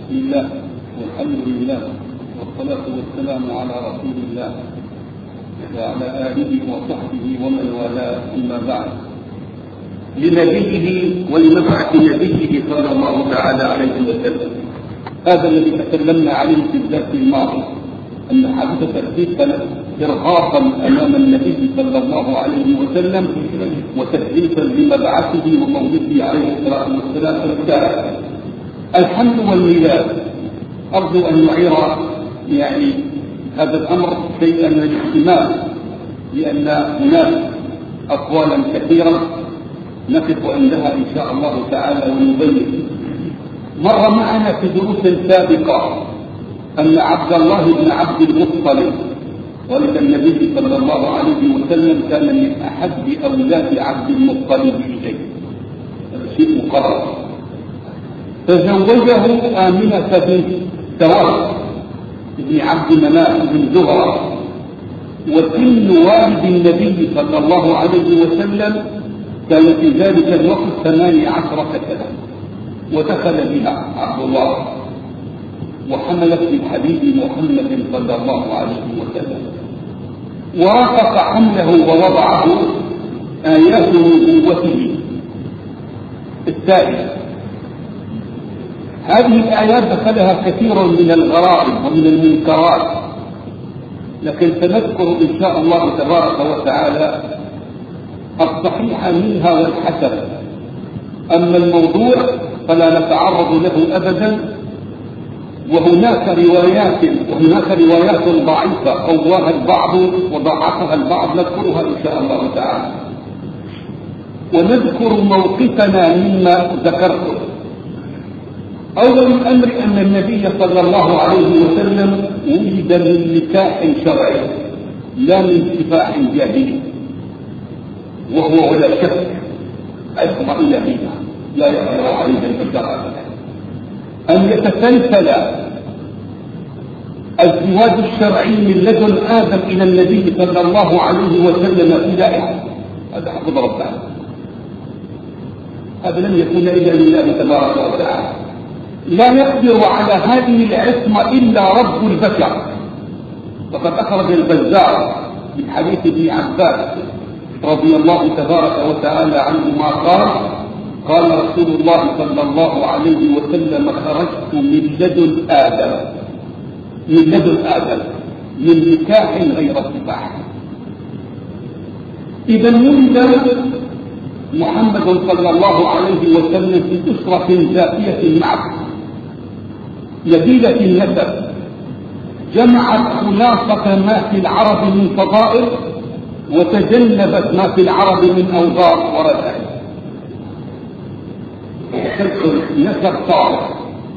بسم الله والحمد لله والصلاة والسلام على رسول الله وعلى آله وصحبه ومن والاه، أما بعد. لنبيه ولمبعث نبيه صلى الله تعالى عليه وسلم، هذا الذي تكلمنا عليه في الدرس الماضي، أن حادثة الريف كانت إرهاقا أمام النبي صلى الله عليه وسلم وتثبيتا لمبعثه ومولده عليه الصلاة والسلام. الحمد والميلاد أرجو أن يعير هذا الأمر شيئا من الاهتمام، لأن هناك أقوالا كثيرة نقف عندها إن شاء الله تعالى ونبين. مر معنا في دروس سابقة أن عبد الله بن عبد المطلب ولد النبي صلى الله عليه وسلم كان من أحب أولاد عبد المطلب إليه، هذا شيء مقرر. تزوجه آمنة بنت سواد بن عبد مناف بن زهرة، وسن والد النبي صلى الله عليه وسلم كان في ذلك الوقت 18 سنة، ودخل بها عبد الله وحملت من حبيب محمد صلى الله عليه وسلم، ورافق حمله ووضعه آيات نبوته التالية. هذه الآيات دخلها كثير من الغرائب ومن المنكرات، لكن سنذكر إن شاء الله تبارك وتعالى الصحيح منها والحسن. أما الموضوع فلا نتعرض له أبدا، وهناك روايات ضعيفة قواها البعض وضعفها البعض، نذكرها إن شاء الله تعالى، ونذكر موقفنا مما ذكرته. أول الأمر أن النبي صلى الله عليه وسلم ولد من نكاح شرعي لا من سفاح جاهلي، وهو ولا شك عصمة إلهية لا يقدر عليه البشر أن يتسلسل الزواج الشرعي من لدن آدم إلى النبي صلى الله عليه وسلم إلى هذا حفظ ربنا، هذا لم يكون إلا لله تبارك وتعالى. لا يقدر على هذه العصمة إلا رب البشر. وقد أخرج البزار من حديث ابن عباس رضي الله تبارك وتعالى عنهما قال رسول الله صلى الله عليه وسلم: خرجت من لدن آدم من نكاح غير سفاح. إذا ولد محمد صلى الله عليه وسلم في أسرة ذاتية معه نبيلة النسب، جمعت خلاصة ما في العرب من فضائل وتجنبت ما في العرب من أوضاع ورذائل، تسلسل نسب صالح.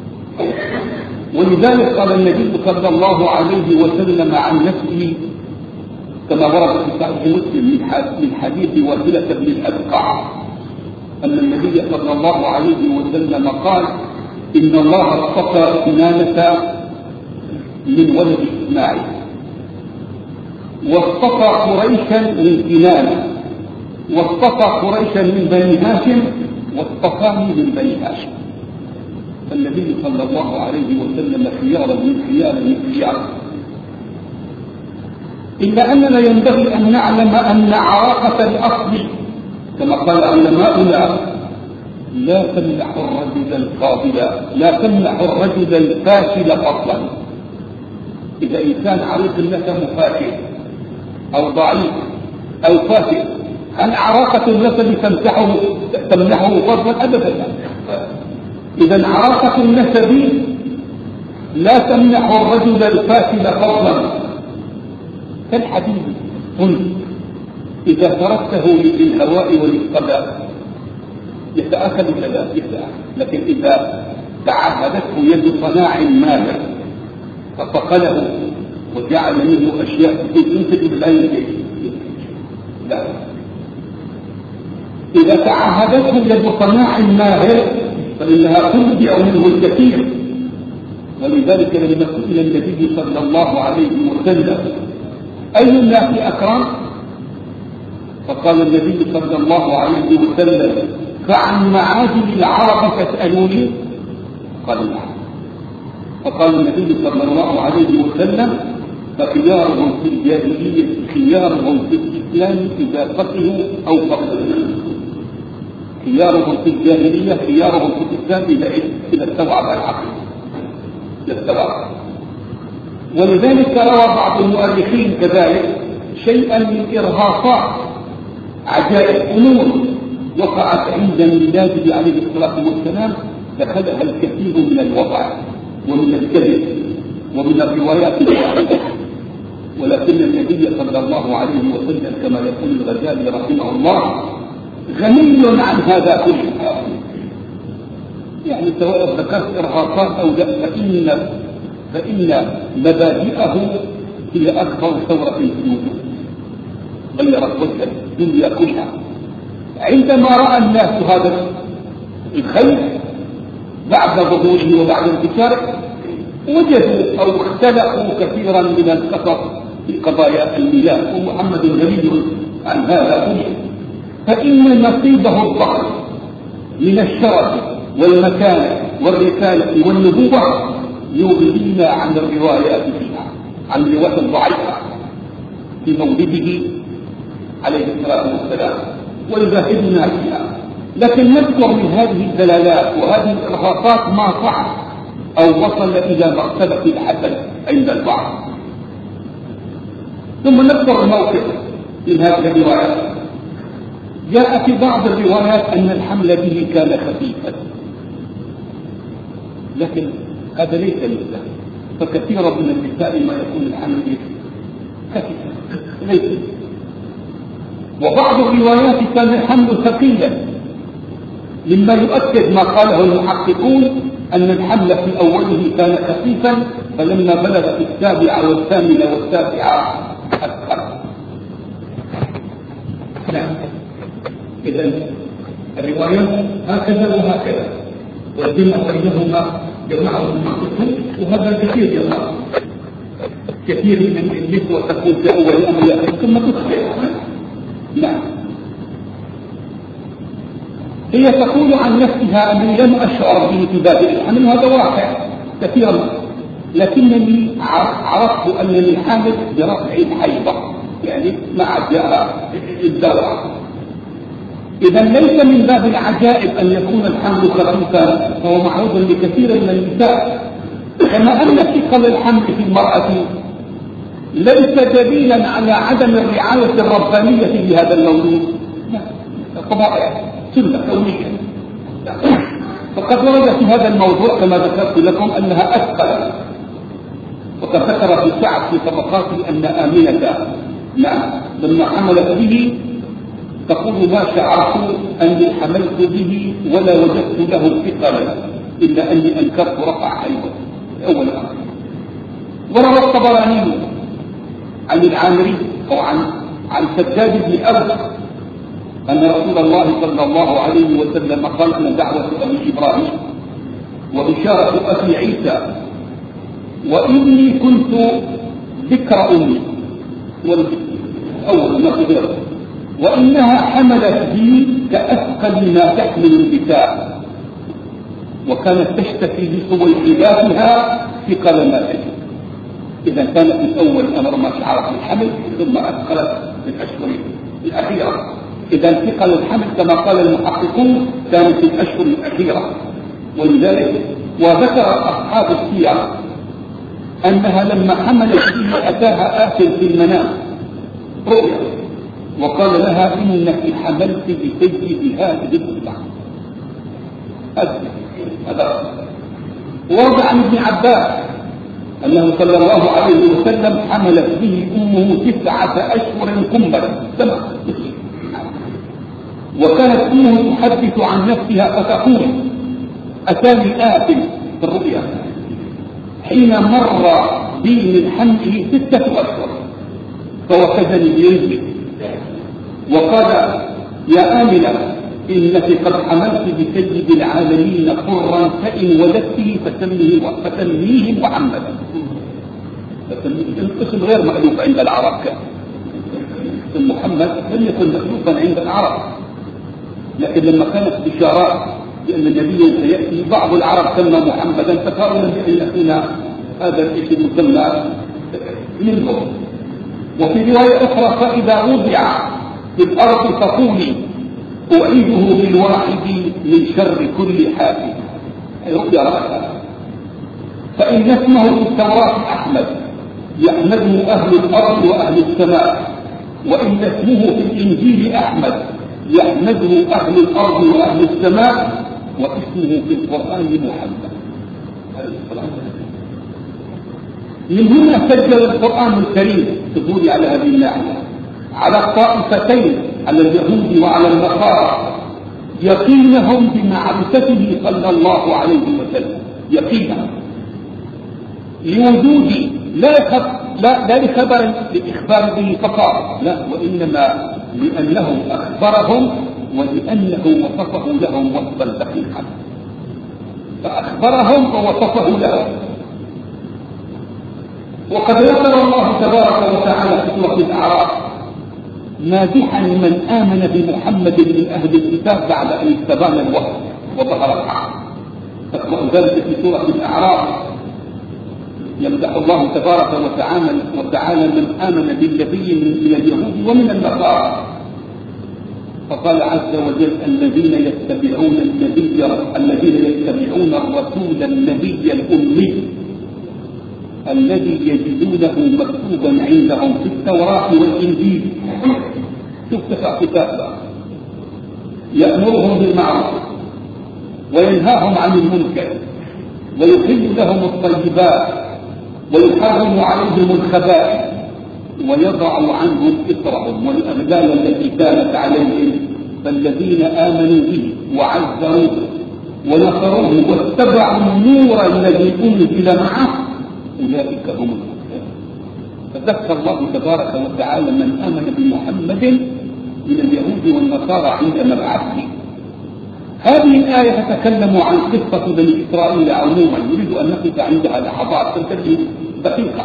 ولذلك قال النبي صلى الله عليه وسلم عن نفسه كما ورد في صحيح مسلم من حديث واثلة بن الأبقع أن النبي صلى الله عليه وسلم قال: إن الله اصطفى كنانة من ولد إسماعيل، واصطفى قريشا من كنانة، واصطفى قريشا من بني هاشم، واصطفاني من بني هاشم. فالنبي صلى الله عليه وسلم خيار. إلا أننا ينبغي أن نعلم أن عراقة الأصل كما قال علماؤنا لا تمنح الرجل الفاشل فضلا. إذا إنسان عريق النسب فاشل أو ضعيف أو فاشل، هل عراقة النسب تمنحه فضلا؟ أبدا. إذا عراقة النسب لا تمنح الرجل الفاشل فضلا. كالحديد قلت: إذا تركته للهواء وللقضاء يتأكل ولا يتأكل، لكن إذا تعهدته يد صناع ماهر فصقله وجعل منه أشياء تنتج لا ينتج، لا. إذا تعهدته يد صناع ماهر فإنها تنبع منه الكثير. ولذلك لما سئل النبي صلى الله عليه وسلم: أي الناس أكرم؟ فقال النبي صلى الله عليه وسلم: فعن معاجم العرب تسألوني؟ قال: نعم. فقال النبي صلى الله عليه وسلم: فخيارهم في الجاهلية خيارهم في الإسلام إذا فقهوا أو فقهوا. خيارهم في الجاهلية خيارهم في الإسلام إذا استوعب العقل. ولذلك روى بعض المؤرخين كذلك شيئا من إرهاصات عجائب أمور وقعت عند الميلاد عليه الصلاة والسلام دخلها الكثير من الوضع ومن الكذب ومن الروايات الواحدة، ولكن النبي صلى الله عليه وسلم كما يقول الغزالي رحمه الله غني عن هذا كله. يعني سواء ذكرت إرهاصات أو لا فإن مبادئه هي أكبر ثورة في الوجود غيرت وجه الدنيا كلها. عندما رأى الناس هذا الخير بعد ظهوره وبعد انتشاره وجدوا أو اختلقوا كثيرا من القصص في قضايا الميلاد، ومحمد غني عن هذا كله، فإن نصيبه الضخم من الشرف والمكانة والرسالة والنبوة يغنينا عن الروايات فيها، عن الروايات الضعيفة في مولده عليه الصلاة والسلام ويزهدنا فيها. لكن نذكر من هذه الدلالات وهذه الإرهاصات ما صح أو وصل إلى مرتبة الحسن عند البعض. ثم نذكر الموقف من هذه الروايات. جاء في بعض الروايات أن الحمل به كان خفيفا، لكن هذا ليس مثله، فكثيرا من النساء ما يكون الحمل به خفيفا ليس. وبعض الروايات كان الحمل ثقيلا، مما يؤكد ما قاله المحققون أن الحمل في أوله كان خفيفا، فلما بلغ في 7 والثامنة والتاسعة أثقل. نعم، إذن الروايات هكذا وهكذا، والجمع بينهما جمعه المحققون، وهذا كثير جماعة. كثير من النسوة تقول في أول الأمر ثم تخفي. نعم، هي تقول عن نفسها أنني لم أشعر به في باب الحمل، وهذا واقع كثيرا، لكنني عرفت أنني حامل برفع الحيضة، يعني مع جاء الدواء. إذا ليس من باب العجائب أن يكون الحمل خفيفا، فهو معروف لكثير من النساء، كما أن ثقل الحمل في المرأة ليس دليلا على عدم الرعاية الربانية لهذا المولود. طبائع سنة كونية. فقد ورد في هذا الموضوع كما ذكرت لكم أنها أثقل، وقد ذكر في سعد في طبقاته أن آمنة لما حملت به تقول: ما شعرت أني حملت به ولا وجدت له ثقلا إلا أني أنكرت رفع حيضة أول أمر. وروى الطبراني عن العامري أو عن سداد بن أوس أن رسول الله صلى الله عليه وسلم قال: أن دعوة أبي إبراهيم وبشارة أخي عيسى وإني كنت ذكر أمي أول ما تغير، وإنها حملت بي كأثقل ما تحمل النساء، وكانت تشتكي بصويحباتها ثقل ما تجد. إذا كانت من أول أمر ما شعرت بالحمل، ثم أثقلت في الأشهر الأخيرة. إذا ثقل الحمل كما قال المحققون كانت في الأشهر الأخيرة. ولذلك وذكر أصحاب السير أنها لما حملت به أتاها آت في المنام رؤيا وقال لها: إنك حملت بسيد هذه الأمة. هذا ورد عن ابن عباس أنه صلى الله عليه وسلم حملت به أمه 9 أشهر كملا، وكانت أمه تحدث عن نفسها فتقول: أتاني آت في الرؤيا حين مر بي من حمله 6 أشهر فوكزني برجلي وقال: يا آمنة إنك قد حملت بسيد العالمين حرا، فإن ولدته فسميه محمدا. الاسم غير مألوف عند العرب، كان اسم محمد لم يكن مألوفا عند العرب، لكن لما كانت بشارات لأن النبي سيأتي. بعض العرب سمى محمدا تفاؤلا بأن يكون هذا الاسم المسمى منهم. وفي رواية أخرى فإذا وضع في الأرض فقولي أعيده بالواحد من شر كل حافظ، أي رؤيا رأسها. فإن اسمه في التوراة أحمد يحمده أهل الأرض وأهل السماء، وإن اسمه في الإنجيل أحمد يحمده أهل الأرض وأهل السماء، واسمه في القرآن محمد. من هنا سجل القرآن الكريم تقول على هذه الناحية على الطائفتين، على اليهود وعلى النصارى، يقينهم بمعرفته صلى الله عليه وسلم، يقينا لوجود لا لخبر لإخبار به فقط، لا، وإنما لأنه أخبرهم ولأنه وصفه لهم وصفا دقيقا، فأخبرهم ووصفه لهم. وقد ذكر الله تبارك وتعالى في سورة الأعراف مادحا من آمن بمحمد من أهل الكتاب بعد أن استبان الوحي وظهر الحق. تقرأ ذلك في سورة الأعراف، يمدح الله تبارك وتعالى من آمن بالنبي من اليهود ومن النصارى، فقال عز وجل الذين يتبعون الرسول النبي الأمي الذي يجدونه مكتوبا عندهم في التوراة والإنجيل. تفتح كتابه يأمرهم بالمعروف وينهاهم عن المنكر ويحل لهم الطيبات ويحرم عليهم الخبائث ويضع عنهم إصرهم والأغلال التي كانت عليهم، فالذين آمنوا به وعزروه ونصروه واتبعوا النور الذي أنزل معه أولئك هم المهتدون. فذكر الله تبارك وتعالى من آمن بمحمد من اليهود والنصارى عند مبعثه. هذه الآية تتكلم عن قصة بني إسرائيل عموما، يريد أن نقف عندها لحظات تنتهي دقيقة.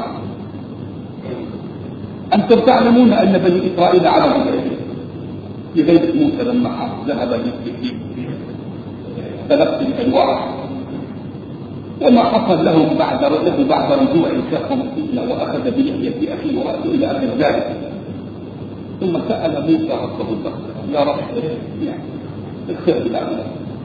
أنتم تعلمون أن بني إسرائيل عبدوا العجل في بيت موسى لما ذهب للسجين تلقي الألواح، وما حصل له بعد رجوع شخص وأخذ بلحية أخيه ورأسه إلى آخر ذلك. ثم سأل موسى ربه البصر يا رب يعني اغفر بالعمل.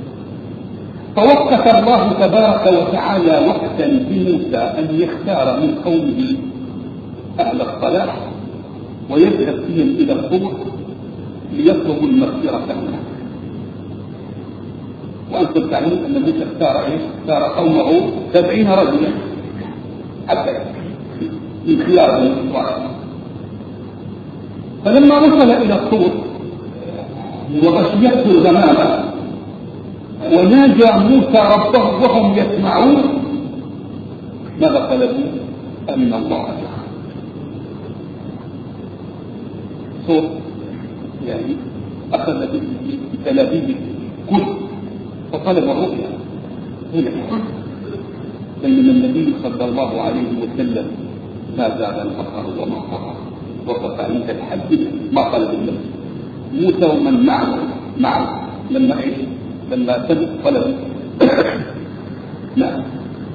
فوقت الله تبارك وتعالى وقتا بموسى أن يختار من قومه أهل الصلاح ويذهب فيهم إلى الطور ليطلبوا المغفرة منه. وأنتم تعلمون أن موسى اختار قومه 70 رجلا حتى من خيار بني إسرائيل. فلما وصل إلى الطور وغشيته الغمامة وناجى موسى ربه وهم يسمعون، ماذا طلبوا؟ أن الله جعل صوت يعني أخذ بتلابيب كل فطلب الرؤيا هنا. بينما النبي صلى الله عليه وسلم ما زال البصر وما طغى وقف عند الحد ما طلب النبي. موسى ومن معه لما تم طلب لا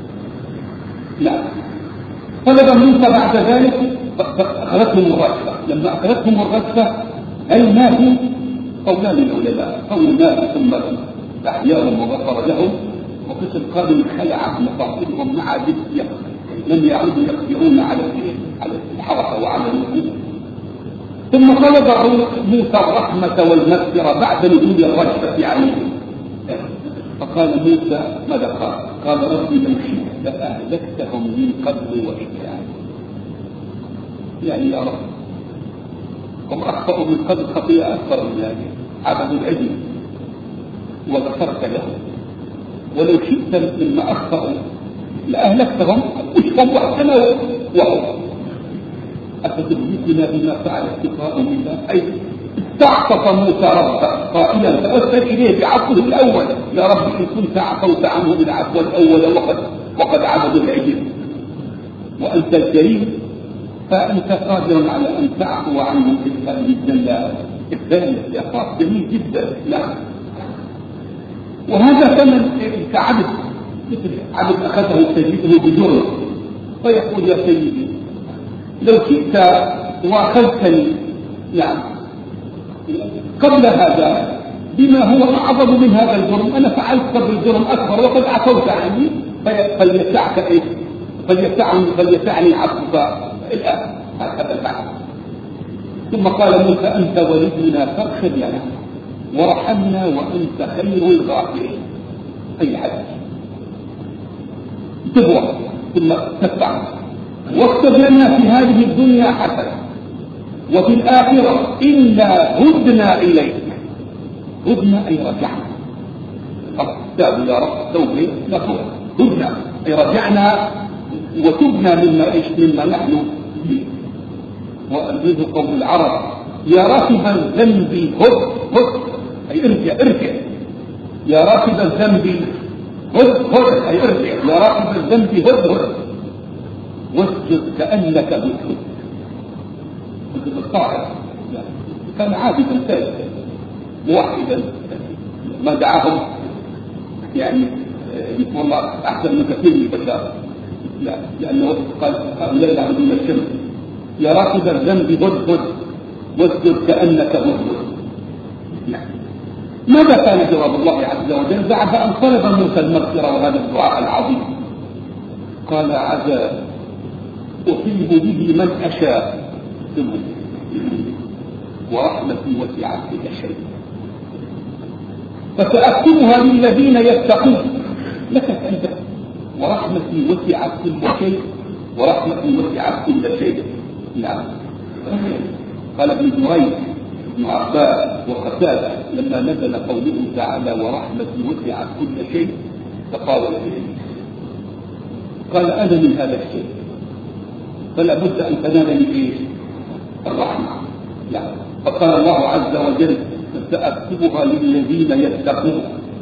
طلب موسى بعد ذلك فأخذتهم الرجفة. لما أخذتهم الرجفة هل ماتوا؟ قولان للعلماء، قول ماتوا ثم أحياهم وغفر لهم، وقسم قالوا خلعت مصاحبهم مع جزية لم يعودوا يقدرون على الحركة وعلى الوقوف. ثم طلب موسى الرحمة والمغفرة بعد نزول الرجفة عليهم. فقال موسى ماذا قال ربي لو شئت لأهلكتهم من قبل وإياي. يعني يا رب هم أخطأوا من قبل خطيئة أكثر من هذه، عبدوا العجل وغفرت لهم، ولو شئت مما أخطأوا لأهلكتهم وشهم وأحسنوا وهم أفتهلكنا بما فعل اتقاء بالله. أي استعطف موسى ربه قائلا توسل إليه بعفوه الأول، يا رب إن كنت عفوت عنه بالعفو الأول وقد عبدوا العجل وأنت الكريم فأنت قادر على أن تعفو عنهم إذهاب جدا. الثاني يخاف جميل جدا. لا وهذا ثمن كعبد، مثل عبد أخذه سيده بجرم فيقول يا سيدي لو شئت وأخذتني يعني قبل هذا بما هو أعظم من هذا الجرم، أنا فعلت قبل الجرم أكبر وقد عفوت عني، فليسعك إيه؟ فليسعني عفوك الآن. هكذا الفعل. ثم قال موسى أنت ولينا فاغفر لنا ورحمنا وأنت خير الغافرين. أي حدث تبوى ثم تتبع واكتب لنا في هذه الدنيا حسنة وفي الآخرة إنا هدنا إليك. هدنا أي رجعنا، تابوا يا رب توبة نفوه. هدنا أي رجعنا وتبنا مما نحن فيه. وأنجز قول العرب يا راكب الذنب هد هد أي ارجع. يا راكب الذنب هد أي ارجع. يا راكب الذنب هد واسجد كأنك بتهد. الطائر كان عابدا ثالثا موحدا ما دعاهم يعني والله أحسن من كثير من البشر، لا لأنه قال هؤلاء يعبدون الشمس. يا راكب الذنب هد واسجد كأنك هد. ماذا كان جواب الله عز وجل بعد أن طلب موسى المغفرة وهذا الدعاء العظيم؟ قال عذاب أصيب به من أشاء ورحمتي وسعت كل شيء فسأكتبها للذين يتقون. لك أنت ورحمتي وسعت كل شيء ورحمتي وسعت كل شيء. نعم. قال ابن جريج ابن عباس وقتادة لما نزل قوله تعالى ورحمتي وسعت كل شيء فقال قال أنا من هذا الشيء فلا بد أن تنالني إيش؟ الرحمة. يعني فقال الله عز وجل سأكتبها للذين يتقون.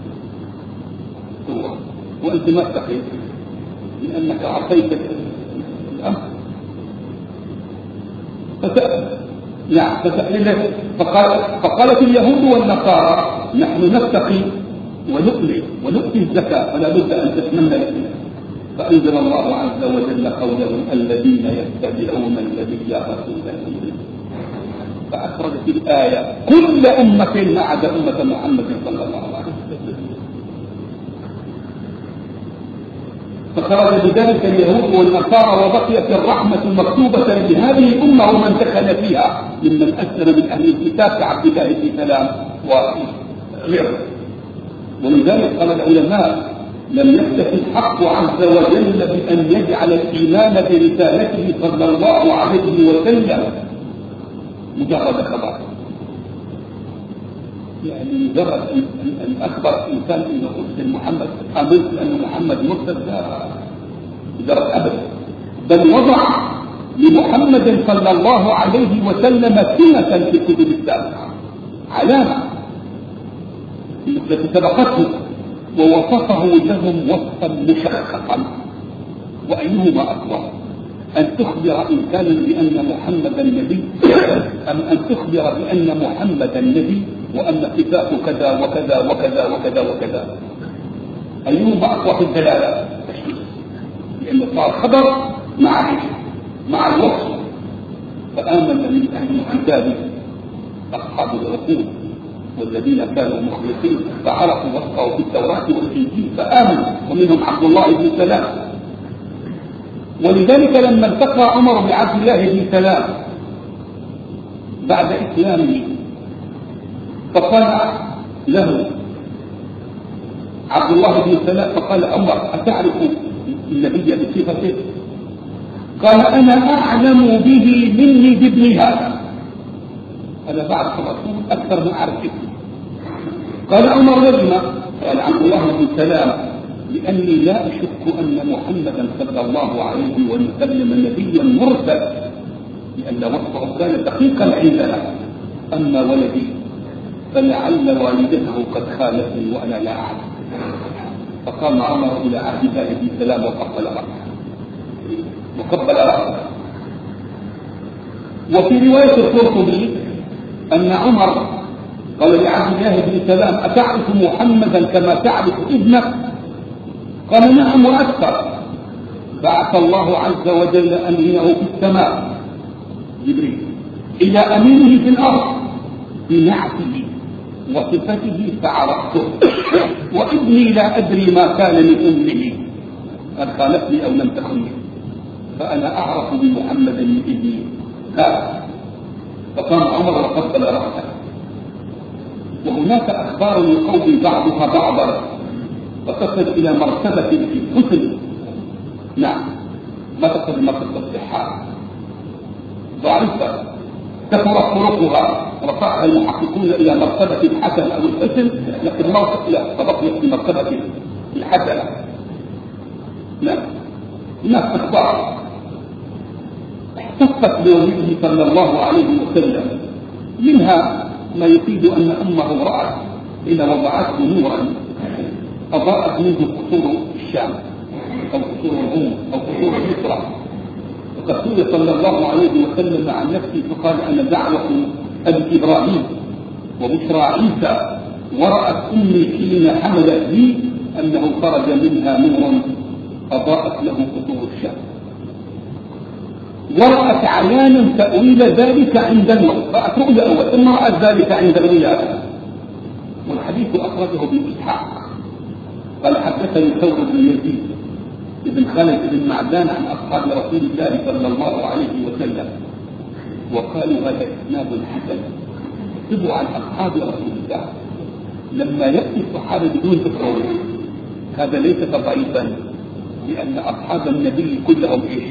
وأنت ما اتقيت لأنك عصيت الأمر. فقالت اليهود والنصارى نحن نتقي ونؤتي الزكاة فلا بد أن تتمنى الإسلام. فأنزل الله عز وجل قوله الذين يتبعون النبي رسوله فأخرجت الآية كل أمة ما عدا أمة محمد صلى الله عليه وسلم. فخرج بذلك اليهود والنصارى وبقيت الرحمة مكتوبة لهذه الأمة ومن دخل فيها ممن أسلم من أهل الكتاب كعبد الله بن سلام وغيره. ولذلك قال العلماء لم يكتف الحق عز وجل بأن يجعل الإيمان برسالته صلى الله عليه وسلم مجرد خبر، يعني مجرد أن أخبر إنسان أنه أرسل محمد آمنت أن محمد مرسل لا مجرد أبدا، بل وضع لمحمد صلى الله عليه وسلم سنة في الكتب السابقة علامة التي سبقته ووصفه لهم وصفا مشخصا. وأيهما أقوى أن تخبر إنسانا بأن محمدا نبي أم أن تخبر بأن محمدا نبي وأن صفاته كذا وكذا وكذا وكذا وكذا؟ أيهما أقوى في الدلالة؟ لأن صار خبر مع الوصف. فآمن من أهل الكتاب أصحاب العقول والذين كانوا مخلصين فعرفوا وصفه في التوراة والإنجيل فآمنوا ومنهم عبد الله بن سلام. ولذلك لما التقى عمر بعبد الله بن سلام بعد إسلامه فقال له عبد الله بن سلام فقال عمر أتعرف النبي بصفته؟ قال أنا أعلم به مني بابن هذا، أنا بعرف الرسول أكثر من أعرف اسمه. قال عمر لما؟ قال عبد الله بن سلام لأني لا أشك أن محمدا صلى الله عليه وسلم نبيا مرسل لأن وصفه كان دقيقا عندنا. أما ولدي فلعل والدته قد خالفني وأنا لا أعلم. فقام عمر إلى عبد الله بن سلام وقبل رأسه. وفي رواية القرطبي أن عمر قال لعبد الله بن سلام: أتعرف محمدا كما تعرف ابنك؟ قال: نعم وأكثر. بعث الله عز وجل أمينه في السماء جبريل إلى أمينه في الأرض بنعته وصفته فعرفته، وابني لا أدري ما كان من أمه، قد خالفني أو لم تخني، فأنا أعرف بمحمد من ابني هذا. فقام عمر وقبل رأسه. وهناك أخبار يقوي بعضها بعضا وتصل إلى مرتبة في الحسن. نعم، ما تصل مرتبة الصحة، ضعيفة كثرت طرقها، رفعها المحققون إلى مرتبة الحسن أو الحسن، لكن ما وصل فبقيت في مرتبة الحسنة. نعم، هناك أخبار احتفت بولده صلى الله عليه وسلم، منها ما يفيد أن أمه رأت إذا وضعته نورا أضاءت منه قصور الشام أو قصور الروم أو قصور مصر. وقد سئل صلى الله عليه وسلم عن نفسه فقال: أنا دعوة أبي إبراهيم وبشرى عيسى، ورأت أمي حين حملت بي أنه خرج منها نور أضاءت له قصور الشام. ورأت عيانا تأويل ذلك عند الموت، رأت رؤيا أول ثم رأت ذلك عند الولادة. والحديث أخرجه ابن إسحاق قال: حدثني ثور بن يزيد بن خالد بن معدان عن أصحاب رسول الله صلى الله عليه وسلم، وقالوا: هذا إسناد حسن. اكتبوا عن أصحاب رسول الله لما يأتي الصحابة بدون ذكر هذا ليس ضعيفا، لأن أصحاب النبي كلهم إيش؟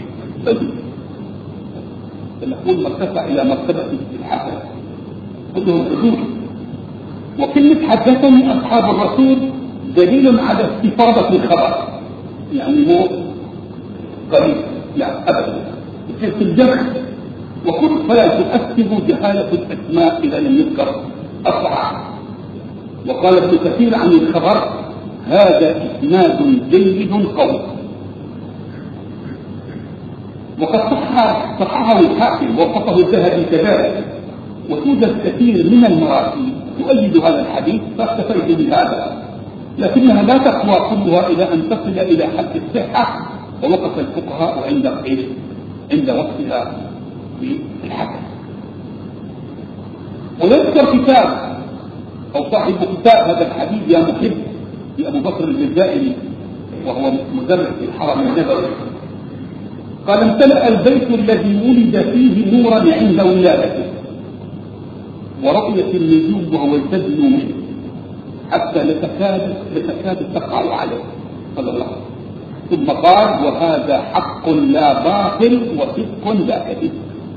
فنقول مرتفع إلى مرتبة الحسن كلهم حدود. وكلمة حدثني أصحاب الرسول دليل على استفاضة الخبر، يعني مو قريب، يعني أبدا في الجمع. وكل فلا تؤكد جهالة الأسماء إذا لم يذكر أصحاب. وقال ابن كثير عن الخبر: هذا إسناد جيد قوي. وقد صححه الحاكم ووصفه الذهبي كذلك، وتوجد كثير من المراسيل تؤيد هذا الحديث، فاكتفيت بهذا، لكنها لا تقوى كلها إلى أن تصل إلى حد الصحة، ووقف الفقهاء عند وصفها في الحكم. ويذكر كتاب أو صاحب كتاب هذا الحديث يا محب لأبو بكر الجزائري، وهو مدرس في الحرم النبوي، قال: امتلأ البيت الذي ولد فيه نورا عند ولادته، ورؤية النجوم وهو تدنو منه حتى لتكاد تقع عليه صلى الله عليه وسلم. ثم قال: وهذا حق لا باطل وصدق لا كذب.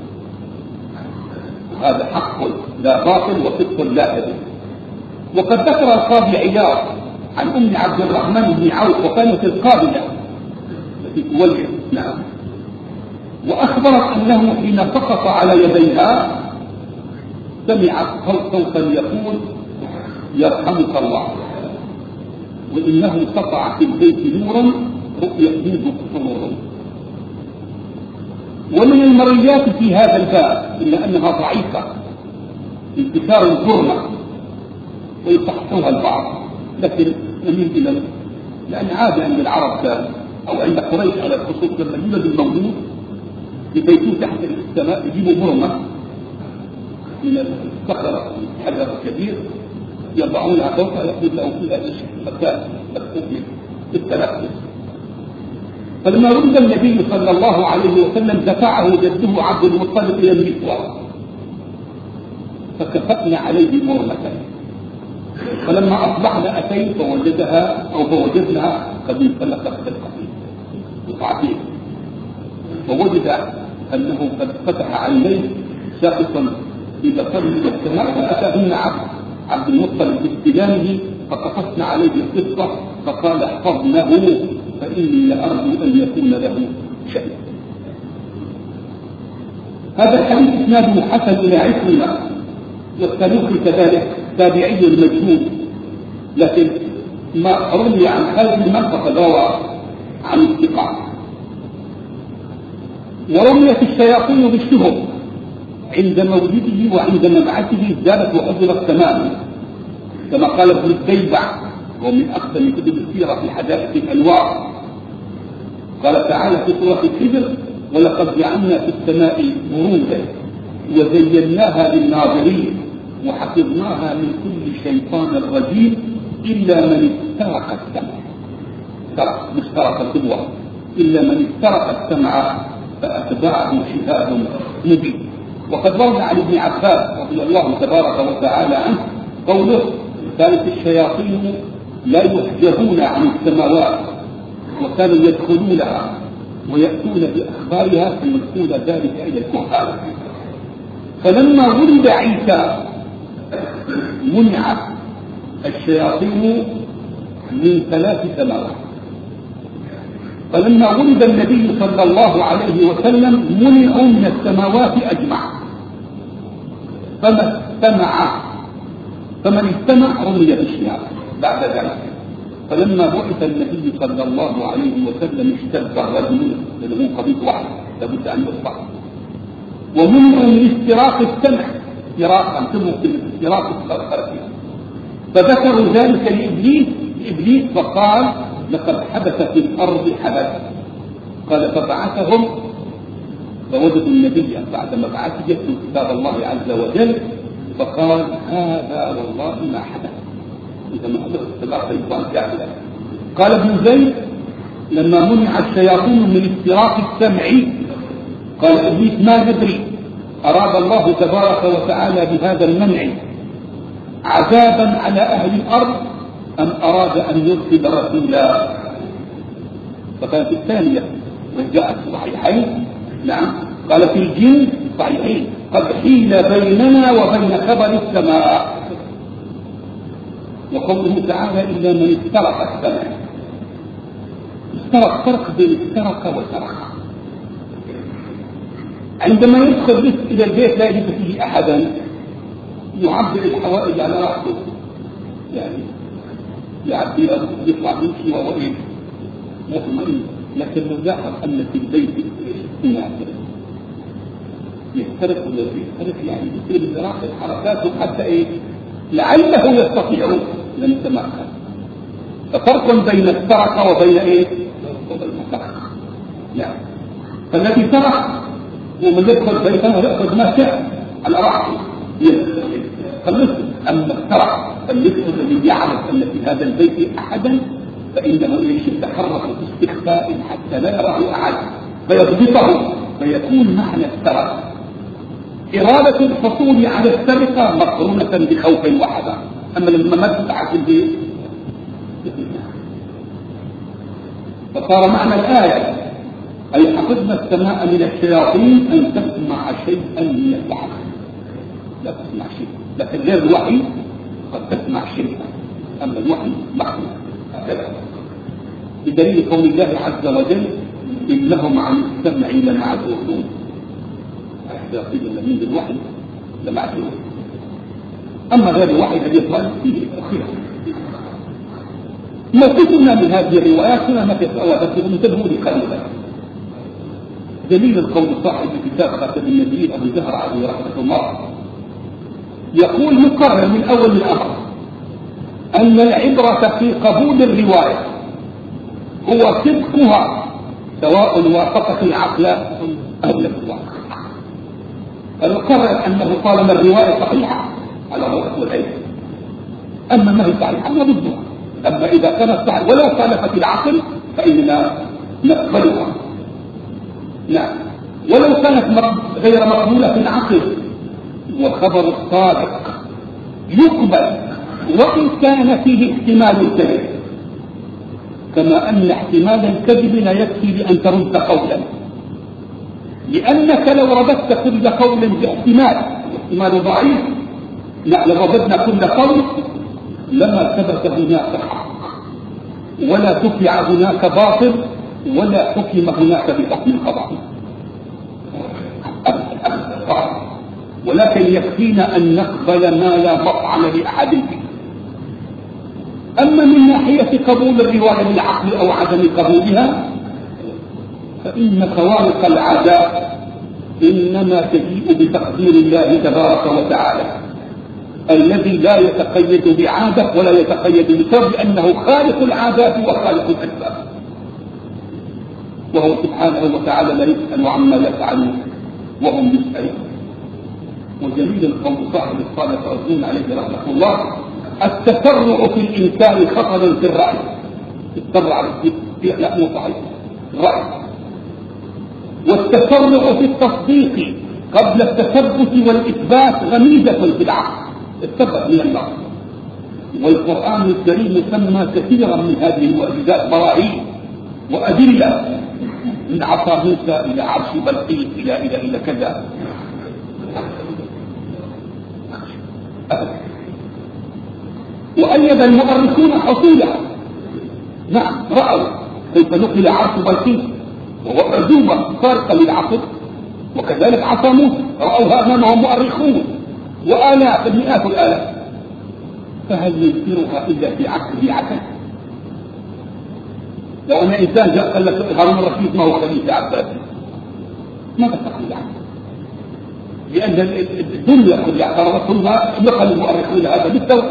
هذا حق لا باطل وصدق لا كذب. وقد ذكر القاضي عياض عن أم عبد الرحمن بن عوف، وكانت القاضية التي تولد، نعم، وأخبرت أنه حين سقط على يديها سمعت صوتا يقول: يرحمك الله، وإنه سطع في البيت نورا رؤيا منه قصور. ومن المريات في هذا الباب إلا أنها ضعيفة انتشار الكرمة ويصححها البعض، لكن نميل إلى لأن عادة عند العرب أو عند قريش على الخصوص لما يولد المولود يبيتون تحت السماء، يجيبوا برمة من الصخرة الحجر الكبير يضعونها فوقها، يقول له فيها مكان مكتوب بالتنفس. فلما ولد النبي صلى الله عليه وسلم دفعه جده عبد المطلب إلى المسوى، فكفتنا عليه برمة. فلما أصبحنا أتيت فوجدناها قد انفلقت القطيع بقعتين، ووجد أنه قد فتح عينيه شاخصا ببصره إلى السماء، فأتاهن عبد المطلب باستلامه، فقصصنا عليه القصة، فقال: احفظنه فإني لأرجو أن يكون له شيء. هذا الحديث إسناده حسن إلى عكرمة، والسلوكي كذلك تابعي المجهول، لكن ما روي عن هذه المنطقة روى عن الثقات. ورميت الشياطين بالشهب، عند مولده وعند مبعثه زادت وأجرت تماما، كما قال ابن الديبع ومن أقدم كتب السيرة في حدائق الأنوار، قال تعالى في سورة الحجر: ولقد جعلنا في السماء بروجا وزيناها للناظرين وحفظناها من كل شيطان رجيم إلا من استرق السمع، مش ترك القدوة، إلا من استرق السمع فأتبعه شهاب مبين. وقد ورد عن ابن عباس رضي الله تبارك وتعالى عنه قوله: كانت الشياطين لا يحجبون عن السماوات وكانوا يدخلونها ويأتون بأخبارها فيلقون ذلك إلى الكهان. فلما ولد عيسى منعت الشياطين من 3 سماوات، فلما ولد النبي صلى الله عليه وسلم منعوا من السماوات أجمع، فمن استمع رمي بالشياطين بعد ذلك. فلما بعث النبي صلى الله عليه وسلم اشتد الرجل لأنه قضية واحد لابد أن يصبح، ومنعوا من استراق السمع استراقا تمكن استراق الخلق، فذكروا ذلك لإبليس فقال: لقد حدث في الأرض حدث. قال: فبعثهم فوجدوا النبي بعد مبعثه يتلو كتاب الله عز وجل فقال: هذا والله ما حدث. إذا ما حدث استباق الإنسان كاملا. قال ابن زيد: لما منع الشياطين من استراق السمع قال إبليس: ما ندري أراد الله تبارك وتعالى بهذا المنع عذابا على أهل الأرض أم أراد أن يرسل رسولا. فكانت الثانية وجاءت في الصحيحين. نعم، قال في الجن صحيحين: قد حيل بيننا وبين خبر السماء. وقوله تعالى: إلا من استرق السماء. استرق فرق بين استرق وسرق. عندما يدخل بس إلى البيت لا يجد فيه أحدا يعبر الحوائج على راحته، يعني يعبر يطلع يمشي وهو مطمئن، لكن لو لاحظ أن في البيت يختلف يعني يصير براحة حركاته حتى لعله يستطيع لن يتمكن. ففرق بين السرقة وبين وبين السرقة. يعني فالذي سرق هو من يدخل بيته ويأخذ ما شاء على راحته خلصه. أما السرق الذي يعرف أن في هذا البيت أحدا فإنه يتحرك باستخفاء حتى لا يراه أحد فيضبطه، فيكون معنى السرقة إرادة الحصول على السرقة مقرونة بخوف وحذر. أما لما ما تتعب في البيت فصار معنى الآية: أي حفظنا السماء من الشياطين أن تسمع شيئا من الوحي. لا تسمع شيء، لكن غير الوحي قد تسمع شيئا، أما الوحي محفوظ. بدليل قول الله عز وجل: إنهم عن السمع لمعزولون. الشياطين الذين بالوحي لمعزولون. أما غير الوحي الذي يطلع فيه الخير. موقفنا من هذه الروايات هنا ما تتأوى منتبهوا لقليلا. دليل القول صاحب كتاب خاتم النبيين أبو زهر عليه رحمة الله يقول مقرر من أول الأمر أن العبرة في قبول الرواية هو صدقها سواء وافقت العقل أو لم توافق. المقرر أنه طالما الرواية صحيحة على الرأس والعين، أما ما هي صحيحة ما ضدها. أما إذا كانت صحيحة ولو خالفت العقل فإننا نقبلها. لا، ولو كانت غير مقبولة في العقل والخبر الصادق يقبل وإن كان فيه احتمال الكذب، كما أن احتمال الكذب لا يكفي لأن ترد قولا، لأنك لو رددت كل قول باحتمال ضعيف لرددنا كل قول لما ثبت هناك حق ولا تفع هناك باطل ولا حكم هناك بحكم القضاء. ولكن يكفينا أن نقبل ما لا مطعن لأحد فيه. أما من ناحية قبول الرواية بالعقل أو عدم قبولها فإن خوارق العادات إنما تجيء بتقدير الله تبارك وتعالى الذي لا يتقيد بعادة ولا يتقيد بسبب أنه خالق العادات وخالق الأسباب، وهو سبحانه وتعالى لا يسأل عما يفعلون وهم يسألون. وجميل القول صاحب الصالح والدين عليه رحمه الله: التسرع في الإنسان خطر في الرأي. التسرع في لا مو صحيح الرأي، والتسرع في التصديق قبل التثبت والإثبات غميدة في العقل، الثبت من النص. والقرآن الكريم سمى كثيرا من هذه المعجزات براهين وأدلة، من عصا موسى إلى عرش بلقيس إلى كذا. وأيد المؤرخون حصولها، نعم رأوا كيف نقل عرش بلقيس وهو عزوبة خارقة للعقل، وكذلك عصا موسى رأوها أمامهم مؤرخون وآلاف مئات الآلاف، فهل ينكرها إلا في عقل عسل؟ لو أن إنسان جاء قال لك هارون الرشيد ما هو خليفة عباسي، ماذا تقول عنه؟ لأن الدنيا كلها قررتها نقل المؤرخون هذا بالتوقع.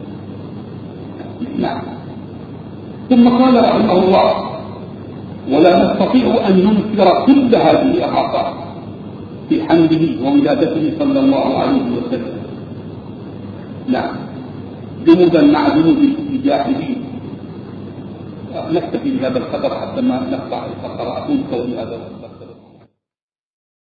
نعم. ثم قال رحمه الله: ولا نستطيع أن ننكر كل هذه الأخطاء في حمله وولادته صلى الله عليه وسلم. نعم، جنودا مع جنود الجاحدين. نكتفي بهذا القدر حتى ما نقطع الفقر. أقول قولي هذا.